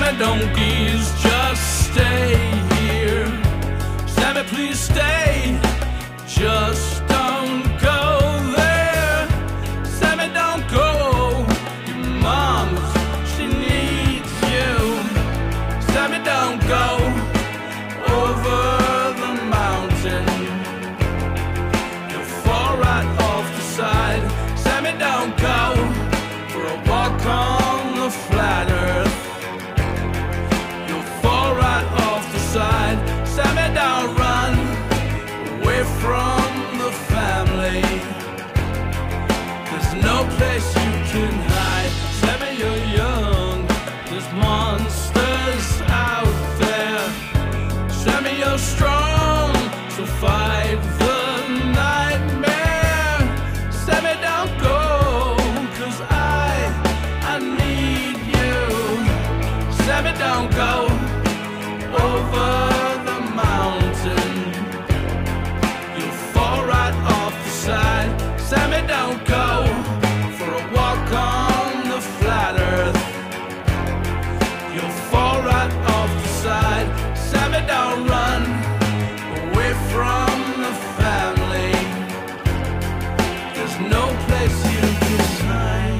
Sammy, donkeys, just stay here. Sammy, please stay. Just don't go there. Sammy, don't go. Your mom, she needs you. Sammy, don't go over the mountain. You'll fall right off the side. Sammy, don't go for a walk on the flat earth. You'll fall right off the side. Sammy, don't run away from the family. There's no place you can hide. Sammy, you're young. There's monsters out there. Sammy, you're strong, so fight the nightmare. Sammy, don't go, 'cause I need you. Sammy, don't go over the mountain. You'll fall right off the side. Sammy, don't go for a walk on the flat earth. You'll fall right off the side. Sammy, don't run away from the family. There's no place you can hide.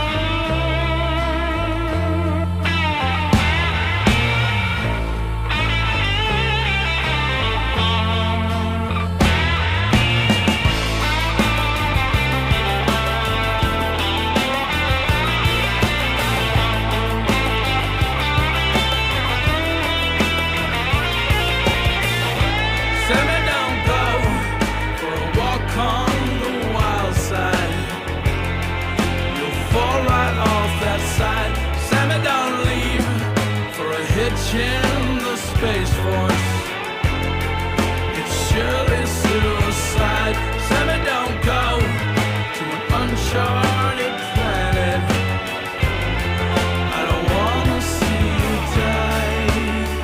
Sammy, don't go for a walk on the wild side. You'll fall right off that side. Sammy, don't leave for a hitch in the Space Force. It's surely suicide. Sammy, don't go to an uncharted planet. I don't wanna see you die.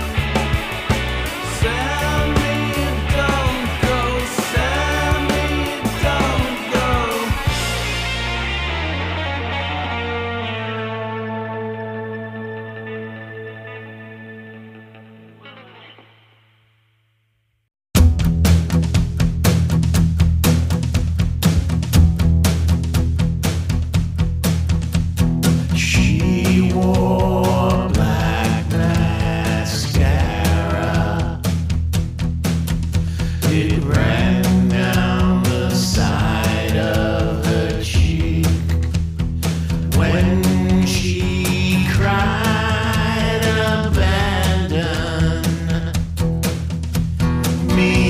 Sammy, don't go. Sammy, don't go. She wore black mascara. It ran down the side of her cheek. When she cried and abandoned me.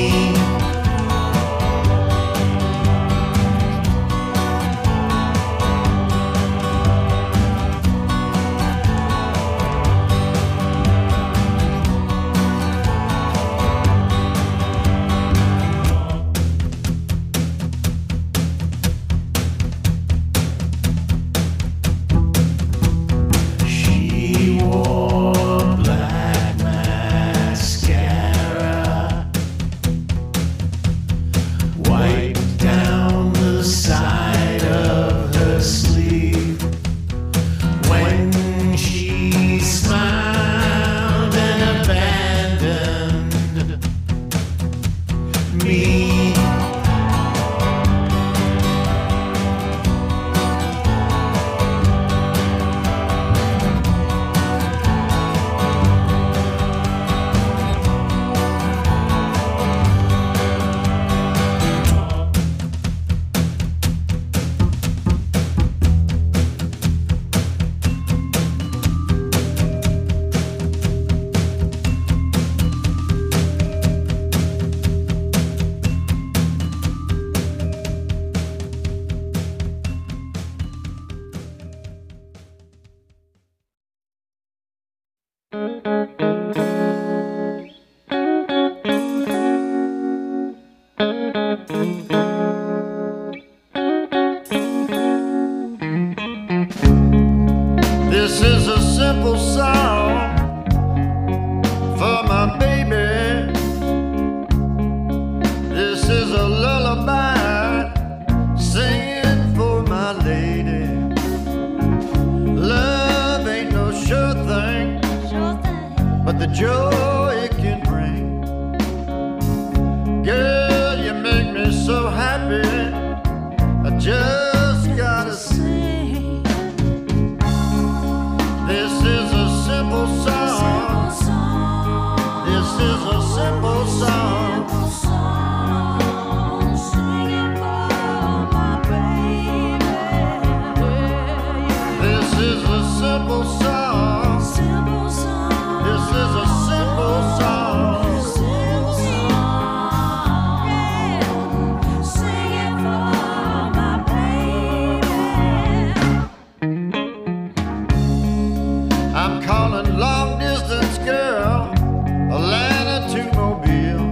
She wore black mascara, wiped down the side of her sleeve. When she smiled and abandoned me. This is a simple song for my baby. This is a lullaby singing for my lady. Love ain't no sure thing. joy it can bring. Girl, you make me so happy, I just gotta sing. This is a simple song. This is a simple song. This is a simple song. This is a simple song. Sing it for my baby. I'm calling long distance girl, Atlanta to Mobile.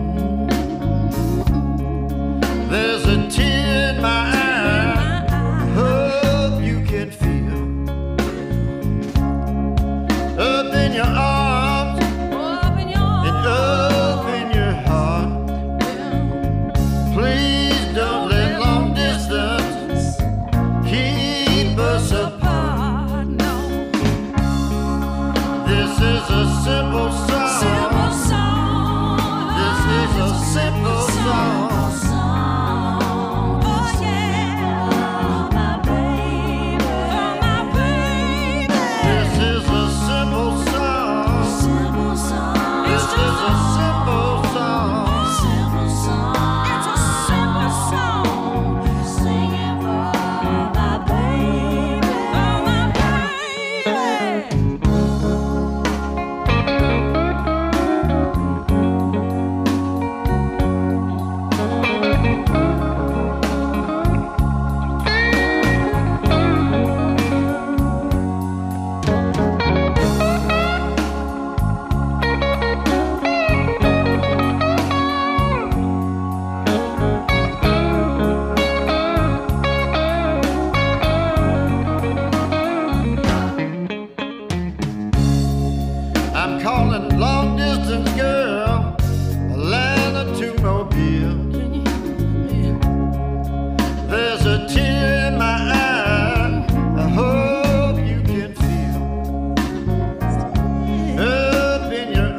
There's a tear in my eye, hope you can feel. Up in your arms and up in your heart. Please don't let long distance keep us apart. This is a simple song. This is a simple song. This is a simple song. This is a simple song. I'm calling long distance girl, Atlanta to Mobile. There's a tear in my eye, I hope you can feel. Up in your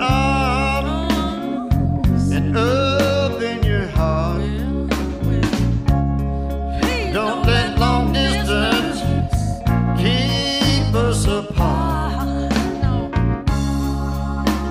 arms and up in your heart. Don't let long distance keep us apart.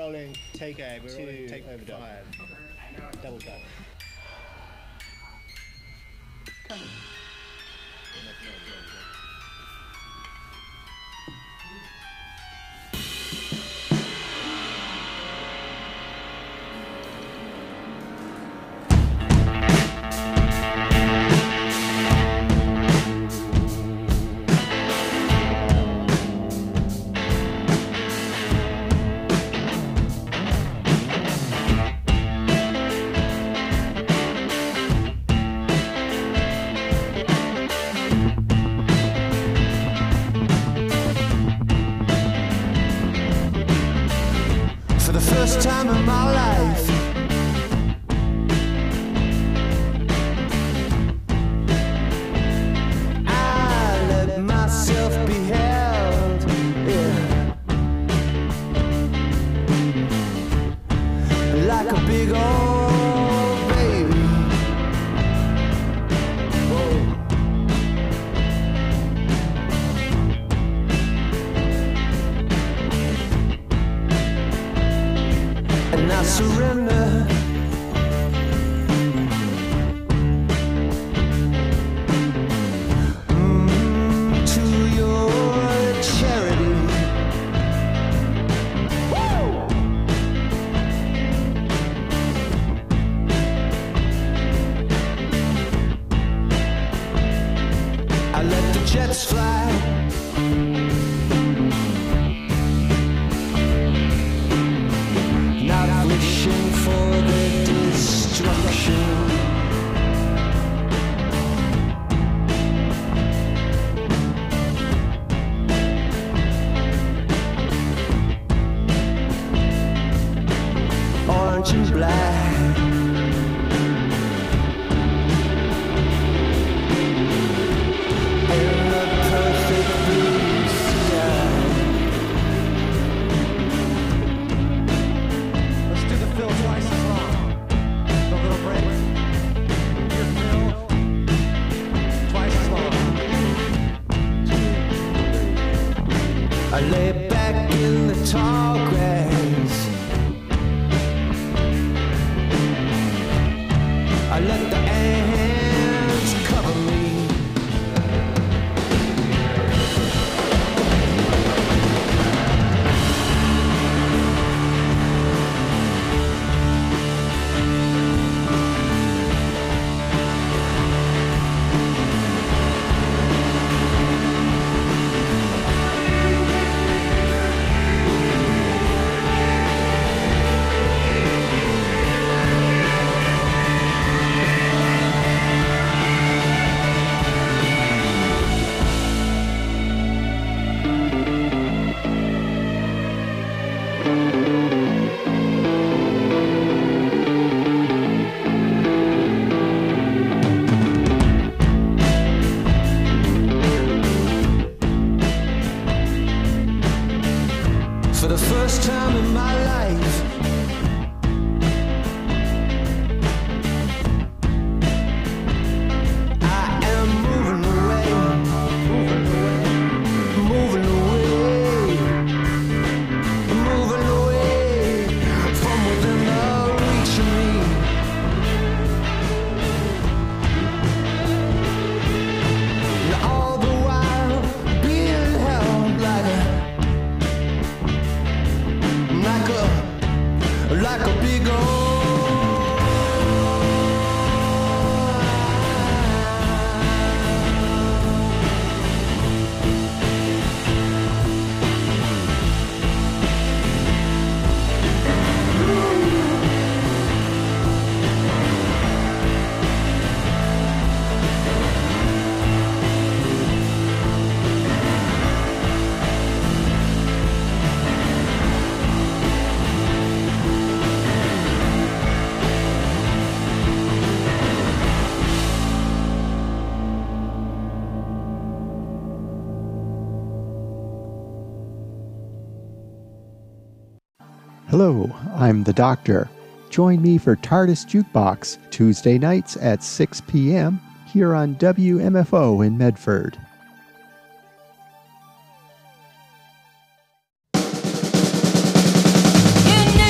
rolling take we're rolling take overdub. 5. Double cut. For the first time in my life, I let myself be held, yeah, like a big old baby. Whoa. And I surrender. To your charity. Woo! I let the jets fly. Not wishing for the destruction. Orange and black. In the perfect blue sky. Let's do the fill twice as long. The little break. Your fill twice as long. I lay back in the tall grass. I let the ants cover me. For the first time in my life, I am moving away, moving away, moving away from within the reach of me. And all the while being held like a big old. Hello, I'm the Doctor. Join me for TARDIS Jukebox, Tuesday nights at 6 p.m. here on WMFO in Medford. You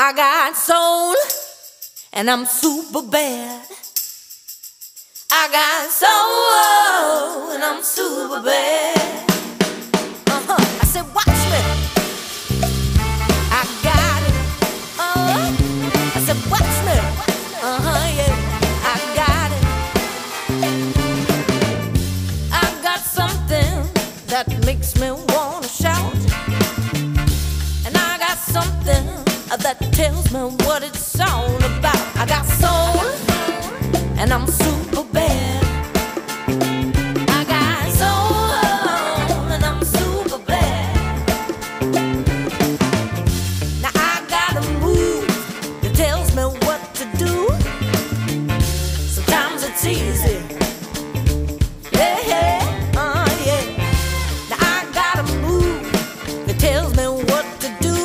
I got soul, and I'm super bad. I got soul, and I'm super bad. I said, watch me. I got it. I said, watch me. Yeah, I got it. I got something that makes me wanna shout, and I got something that tells me what it's all about. I got soul, and I'm super bad. I got soul, and I'm super bad. Now I got a move that tells me what to do. Sometimes it's easy. Yeah, yeah. Now I got a move that tells me what to do.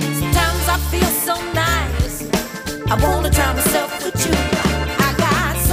Sometimes I feel so nice, I wanna try myself with you. I got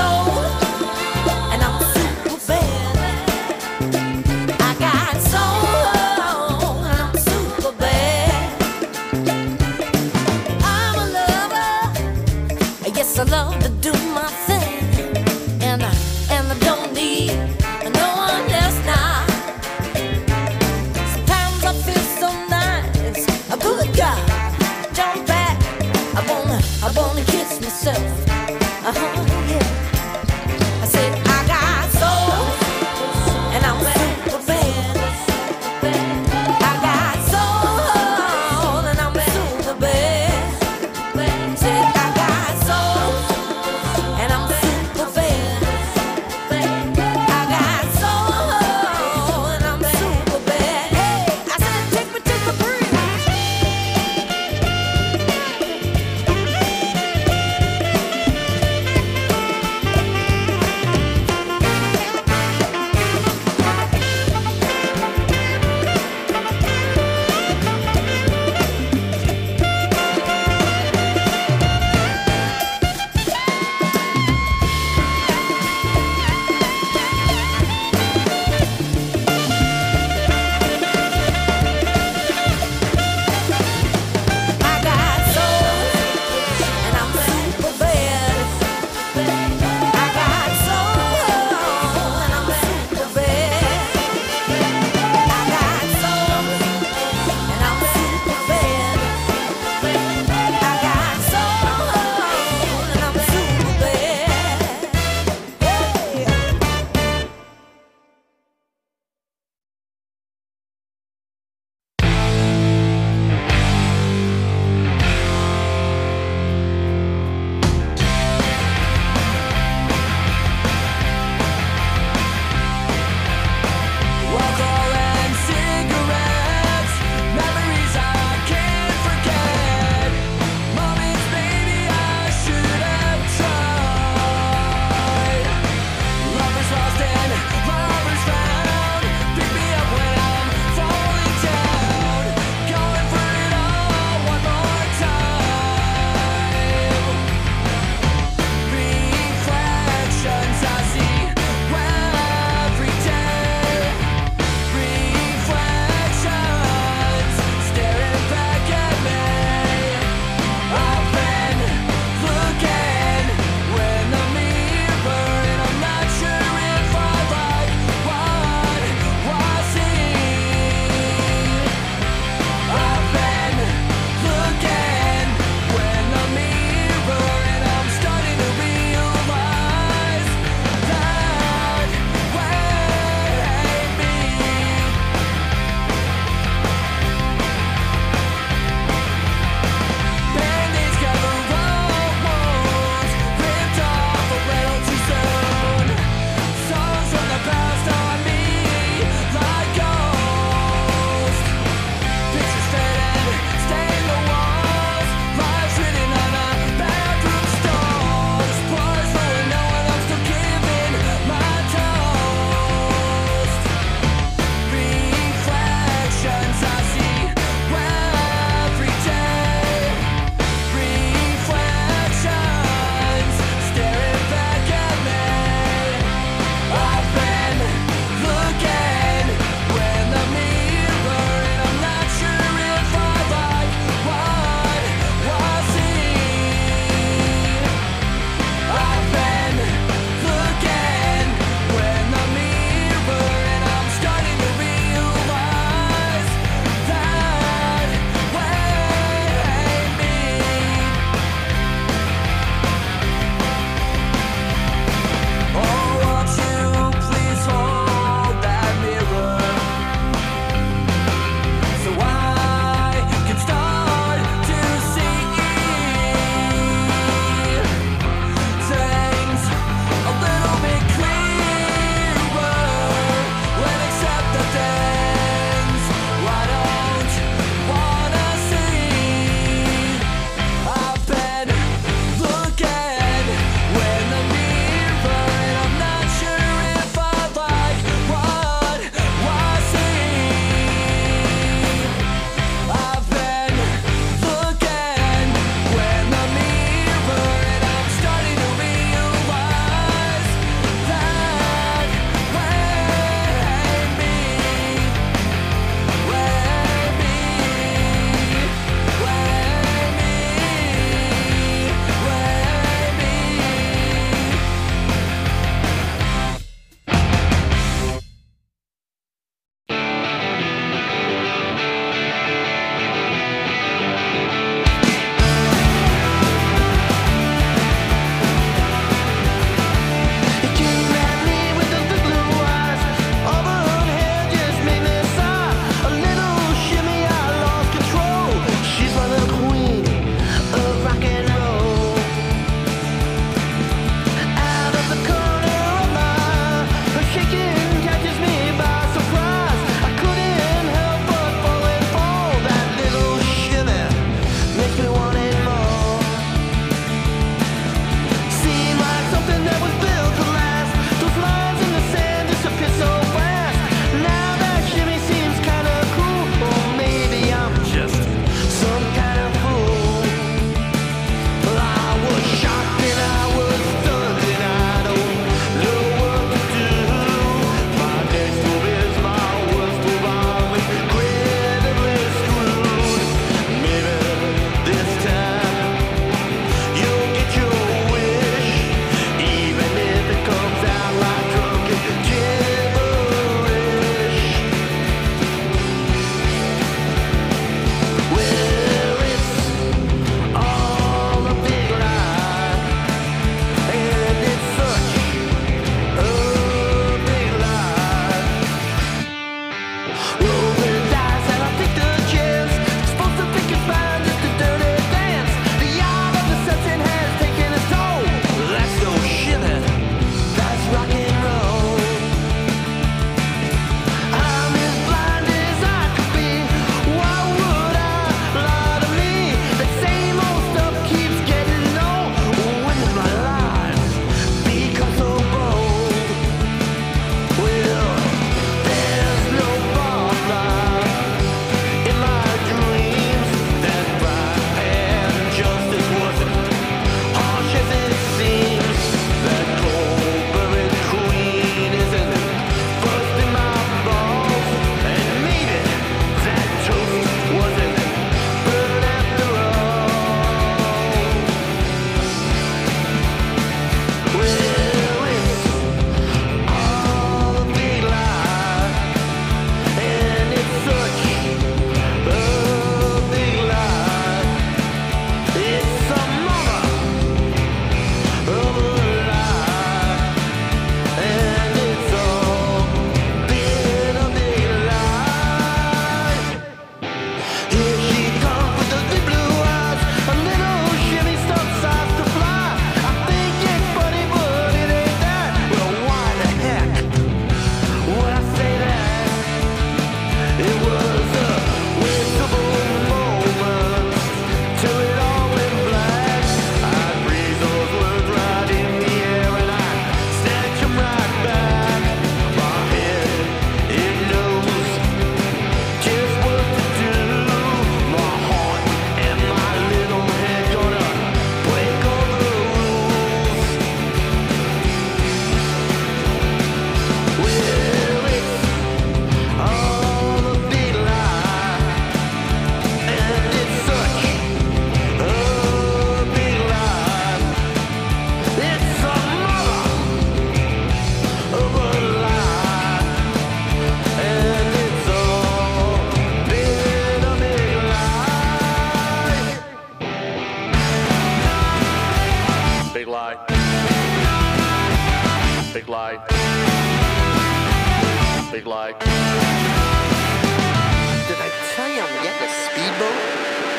like. Did I tell you I'm getting a speedboat?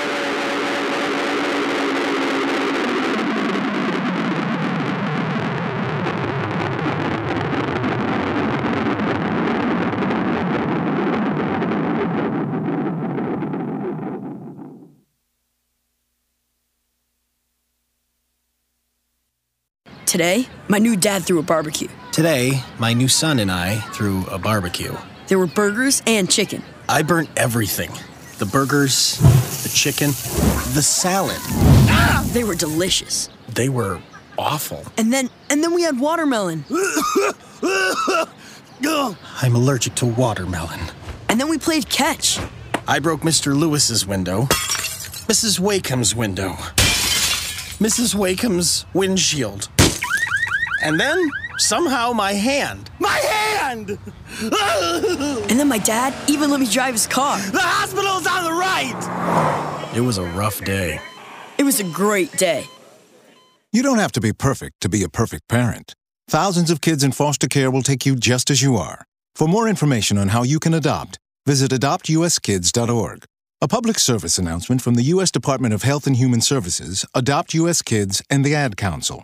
Today, my new dad threw a barbecue. Today, my new son and I threw a barbecue. There were burgers and chicken. I burnt everything. The burgers, the chicken, the salad. They were delicious. They were awful. And then we had watermelon. I'm allergic to watermelon. And then we played catch. I broke Mr. Lewis's window, Mrs. Wakeham's window, Mrs. Wakeham's windshield. And then, somehow, my hand. My hand! And then my dad even let me drive his car. The hospital's on the right! It was a rough day. It was a great day. You don't have to be perfect to be a perfect parent. Thousands of kids in foster care will take you just as you are. For more information on how you can adopt, visit adoptuskids.org. A public service announcement from the U.S. Department of Health and Human Services, Adopt U.S. Kids, and the Ad Council.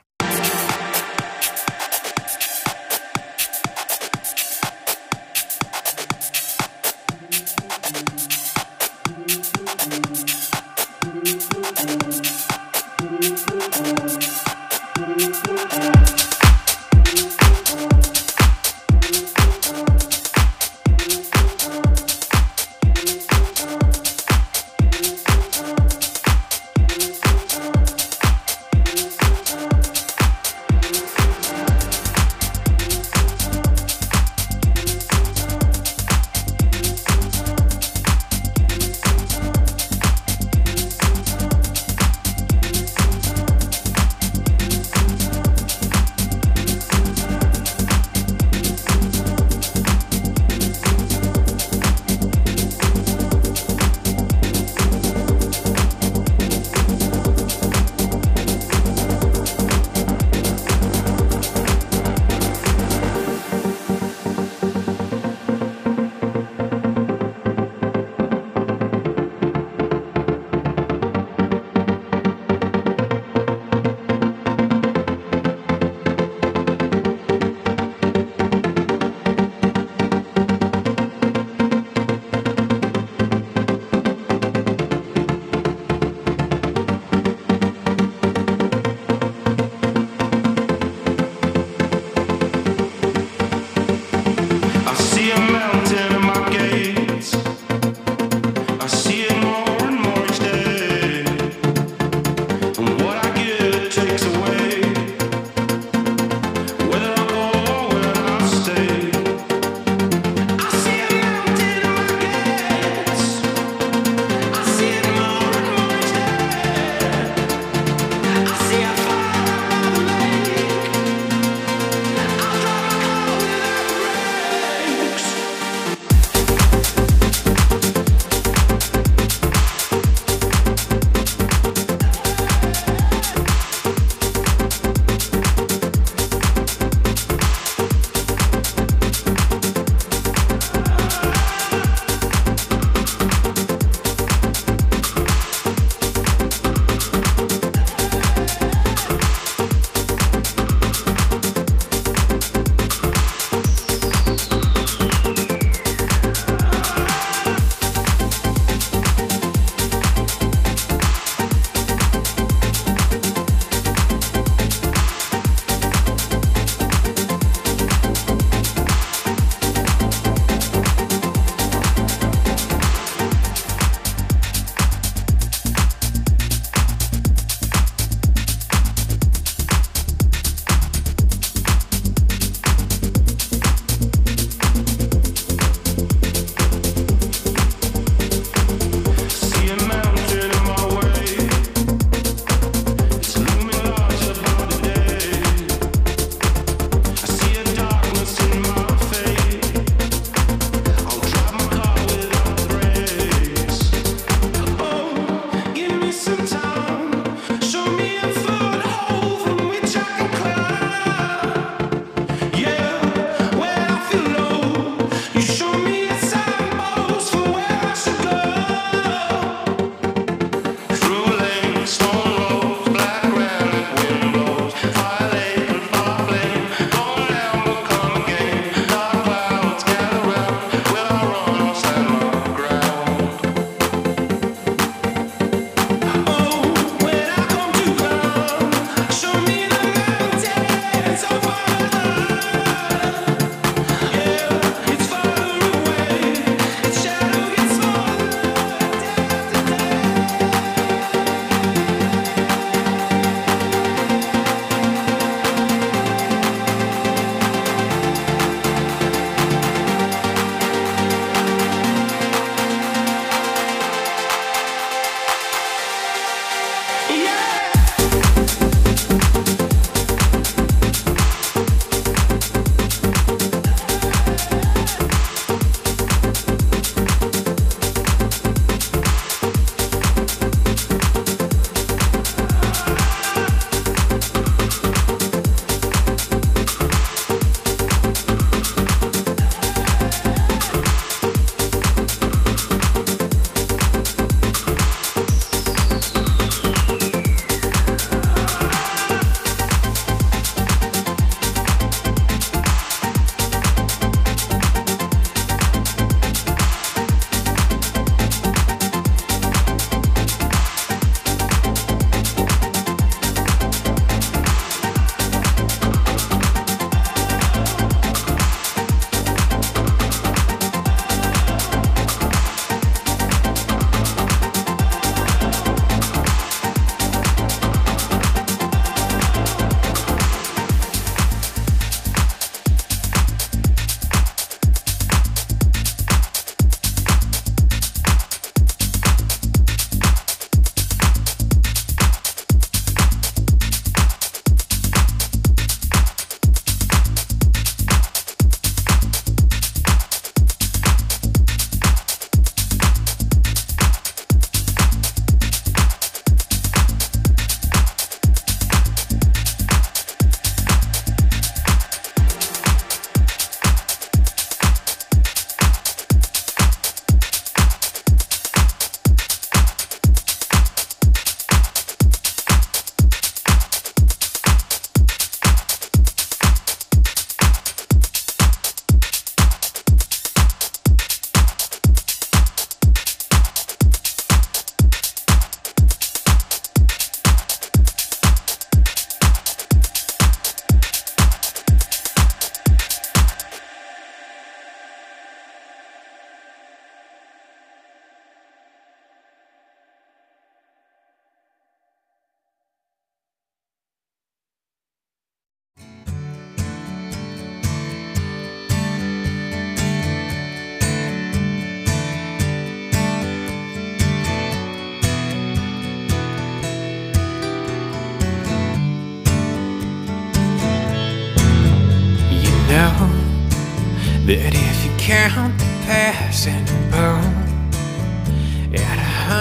But if you count the passing boat at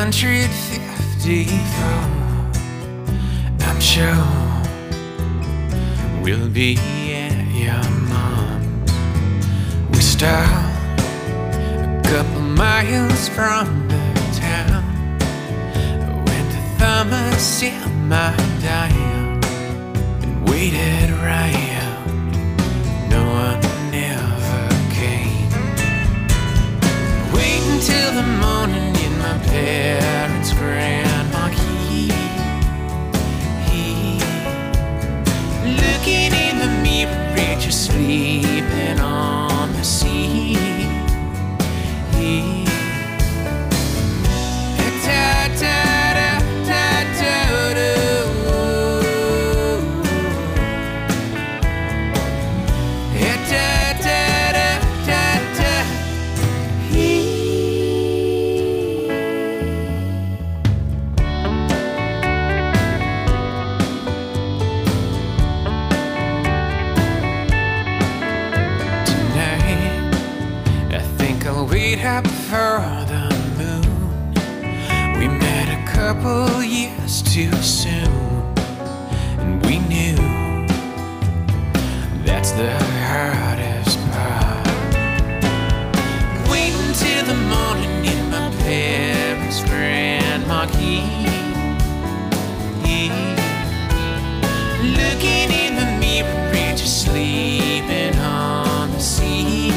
154, I'm sure we'll be at your mom's. We stop a couple miles from the town, went to Thomas in my dime and waited around. No one ever came. Wait until the morning in my parents' grand marquee. Looking in the mirror, picture sleeping on the sea. Up for the moon. We met a couple years too soon, and we knew that's the hardest part. Wait until the morning in my parents' grand marquee. Looking in the mirror, picture sleeping on the sea.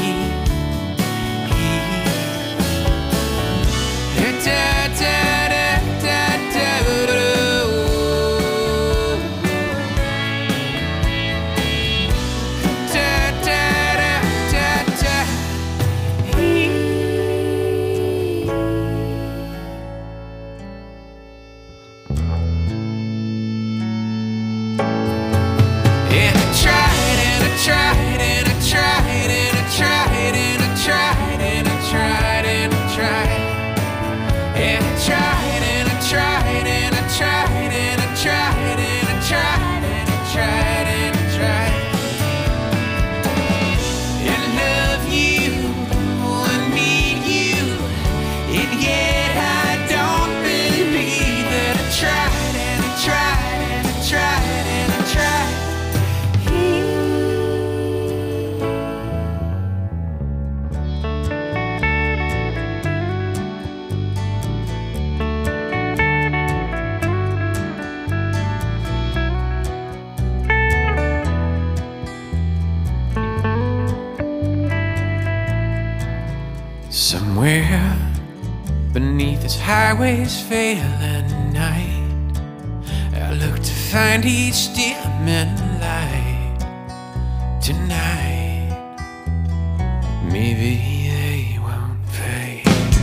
Somewhere beneath this highway's failing night, I look to find each dimming light. Tonight, maybe they won't fade.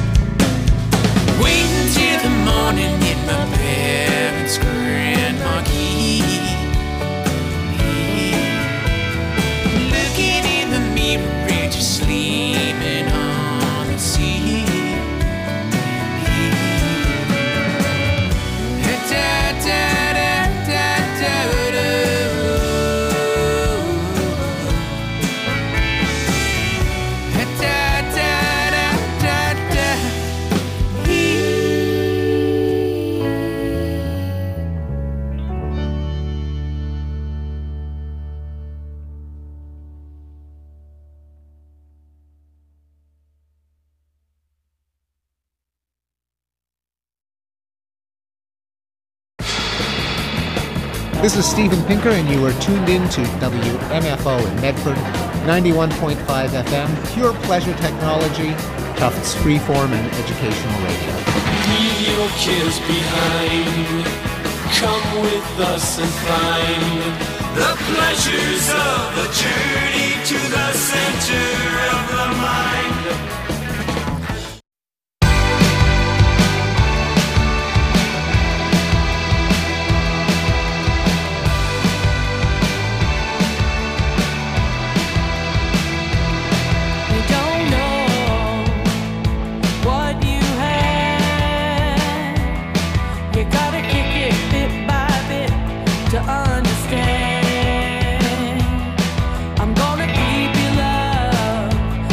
Wait until the morning in my parents' grand marquee. Looking in the mirror, picture sleeping on the sea. This is Steven Pinker, and you are tuned in to WMFO in Medford, 91.5 FM, pure pleasure technology, Tufts freeform and educational radio. Leave your cares behind. Come with us and find the pleasures of the journey to the center of the mind. Understand, I'm gonna keep your love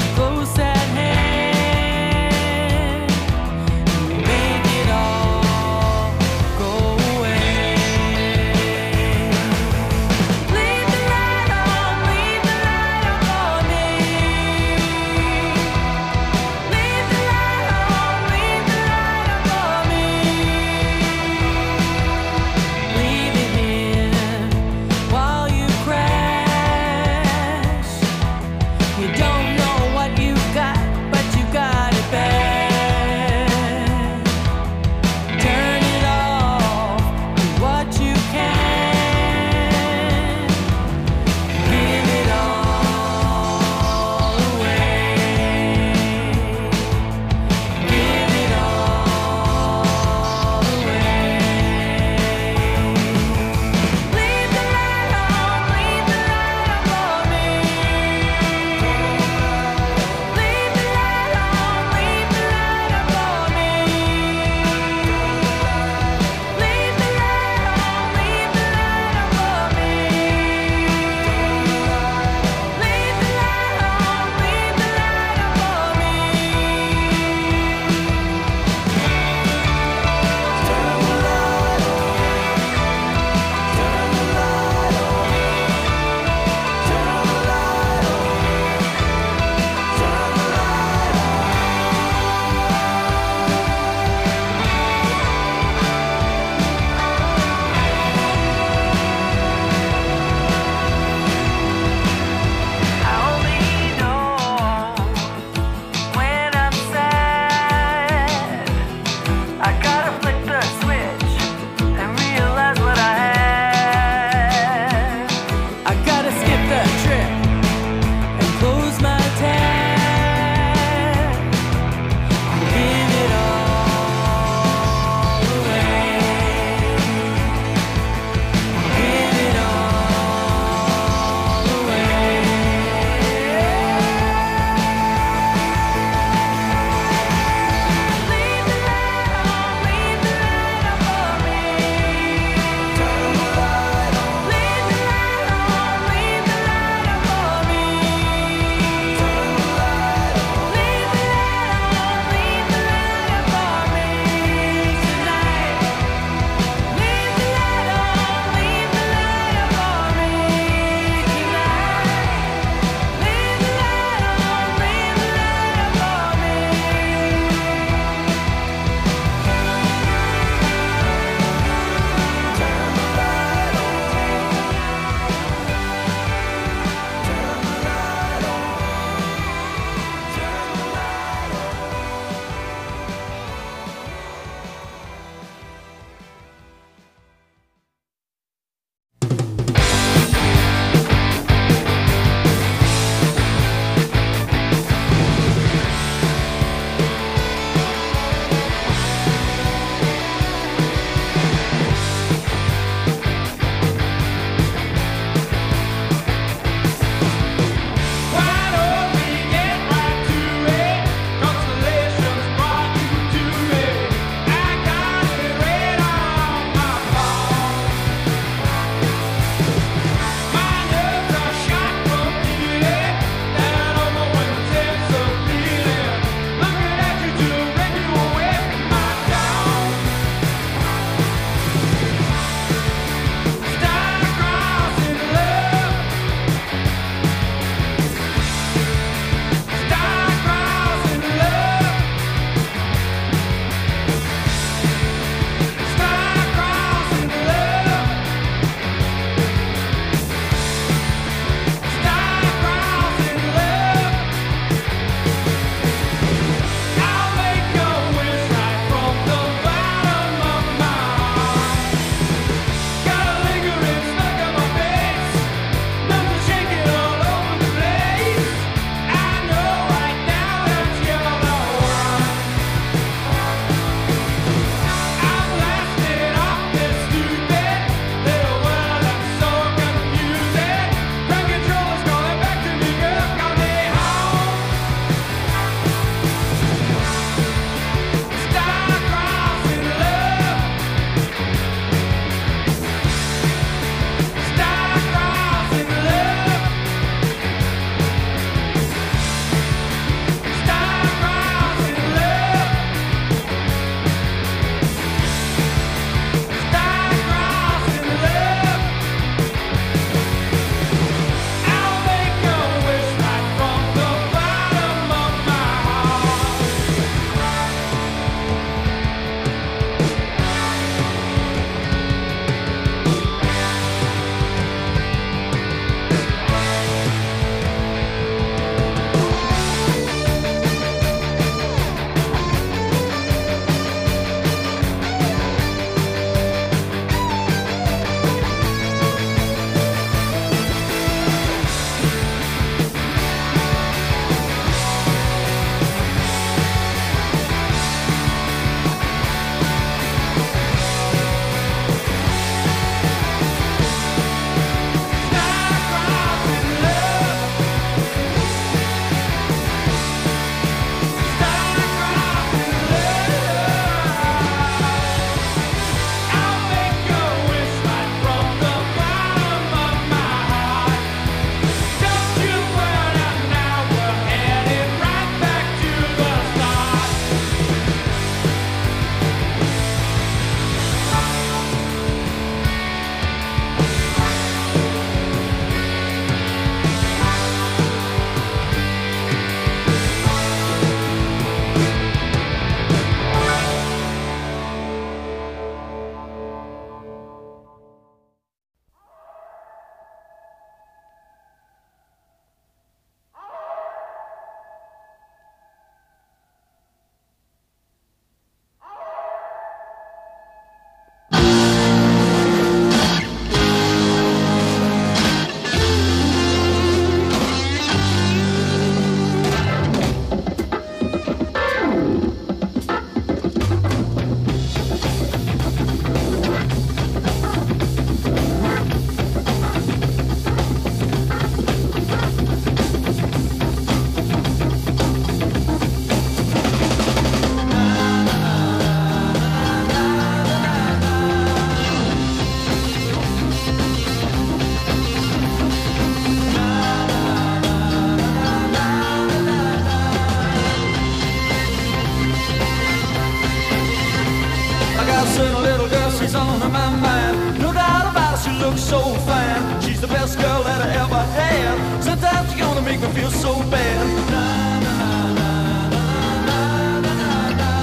looks so fine. She's the best girl that I ever had. Sometimes you're gonna make me feel so bad. Na, na, na, na, na, na, na, na.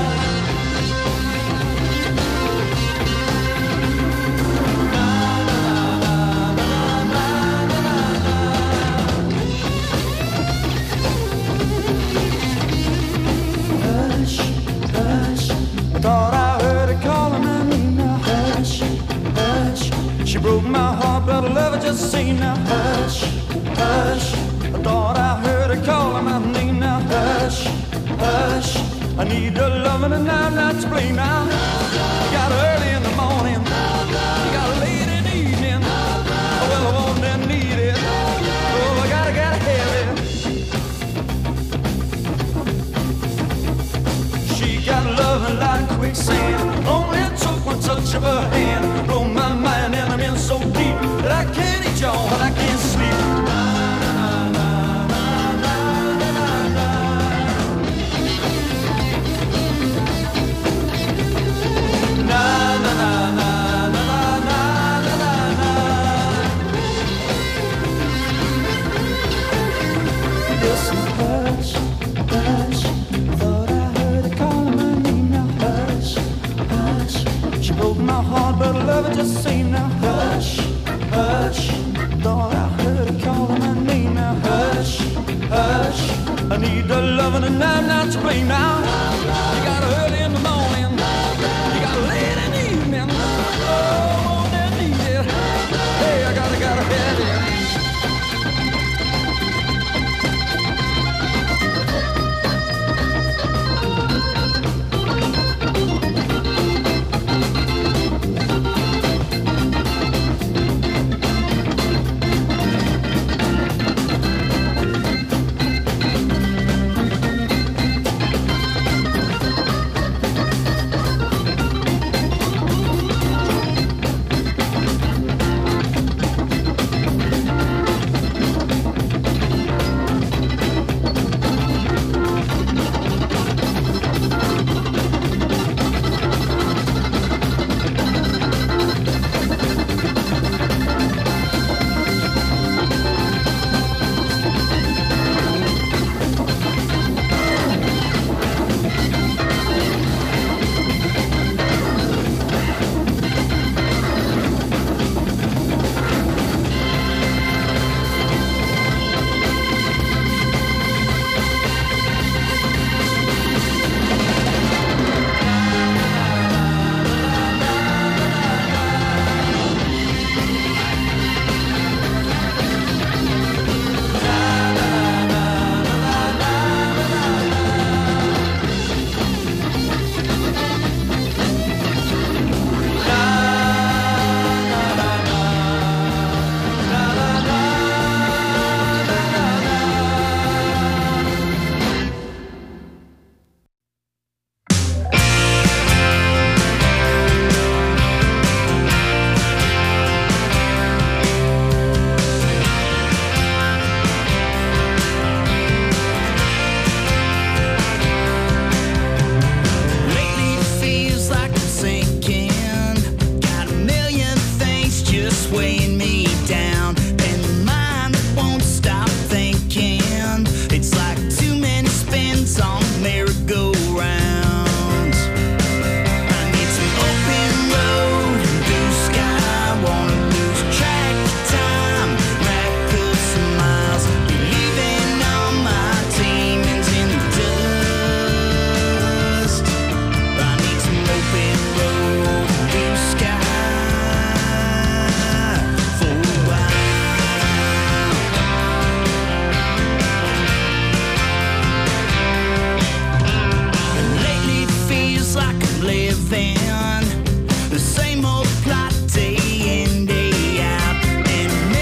Hush, hush, I thought I heard her calling my name now. Hush, hush, she broke my heart, but I love her just the same now. Hush, hush, I thought I heard her calling my name now. Hush, hush, I need her loving and I'm not to blame now. You got her early in the morning, you got her late in the evening. Well, I want and need it, oh, I gotta have it. She got loving like quicksand. Only took one touch of her hand. Blow my mind and I'm in so deep that I can't eat y'all, but I can't sleep. Na, na, na, na, na, na, na. Na, na, na, na, na, na, na, na, na. Listen, hush, hush, thought I heard her calling my name now. Hush, hush, she broke my heart, but I love her just the same now. Hush, hush, thought I heard her calling my name now. Hush, hush, I need the loving and I'm not to blame now. You got her early in the morning, you got her late in the evening. Oh, I want and need it. Hey, I gotta have it.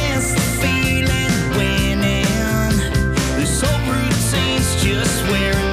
Just wearing